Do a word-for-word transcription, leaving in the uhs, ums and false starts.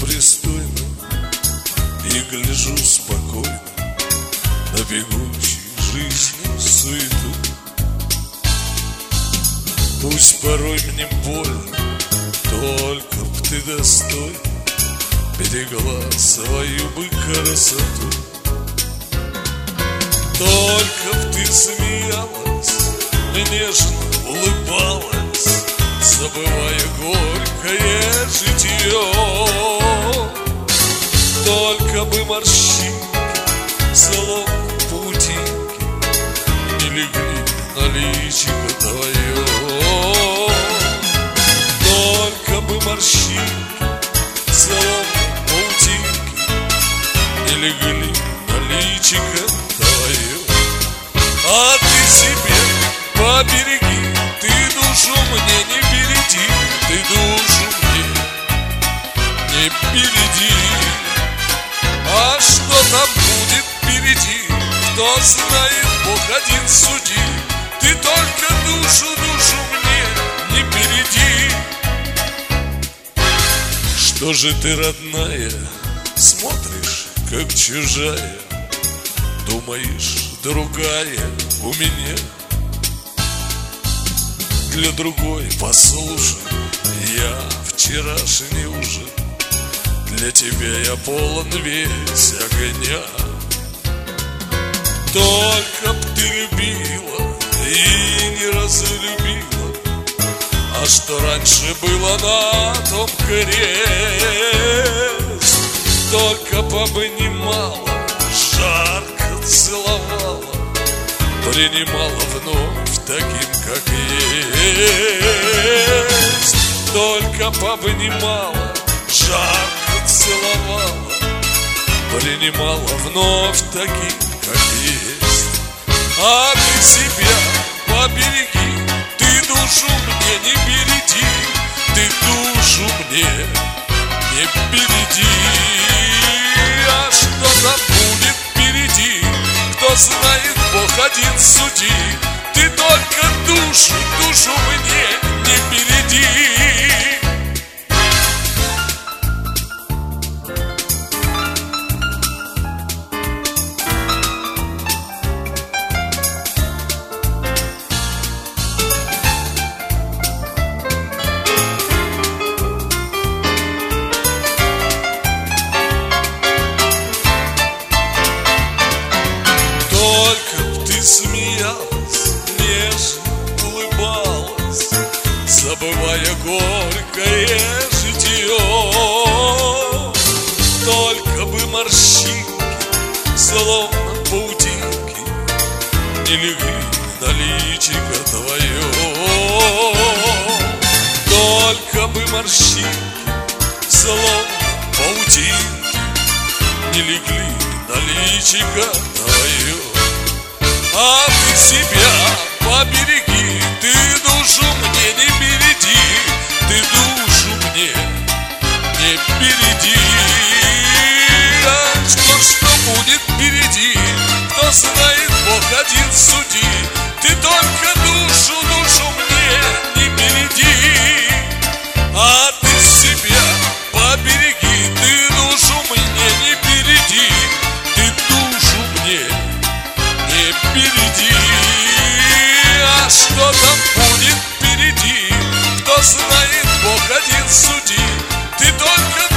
непристойно и гляжу спокойно на бегущей жизни суету. Пусть порой мне больно, только б ты достойно берегла свою бы красоту. Только б ты смеялась, нежно улыбалась, забывая горькое житье. Только бы морщинки, словно паутинки, не легли на личико твое. Только бы морщинки, словно паутинки, не легли на личико твое. А ты себе побереги, ты душу мне не береги, ты душу мне не береги. А что там будет впереди, кто знает, Бог один суди. Ты только душу, душу мне не береги. Что же ты, родная, смотришь, как чужая, думаешь, другая у меня? Для другой, послушай, я вчерашний уже, для тебя я полон весь огня. Только б ты любила и не разлюбила, а что раньше было, на том крест. Только б обнимала, жарко целовала, принимала вновь таким, как есть. Только б обнимала, жарко целовала, принимала вновь таким, как есть. А ты себя побереги, ты душу мне не береги, ты душу мне не береги. А что там будет впереди, кто знает, Бог один суди. Ты только душу, душу мне не береги. Смеялась, нежно улыбалась, забывая горькое житье. Только бы морщинки, словно паутинки, не легли на личико твое. Только бы морщинки, словно паутинки, не легли на личико твое. А ты себя побереги, ты душу мне не береги, ты душу мне не береги. А что, что будет впереди, кто знает, Бог один суди. Ты только душу, душу мне не береги. А ты себя побереги, ты душу мне не береги, ты душу мне не береги. А что там будет впереди, кто знает, Бог один суди. Ты только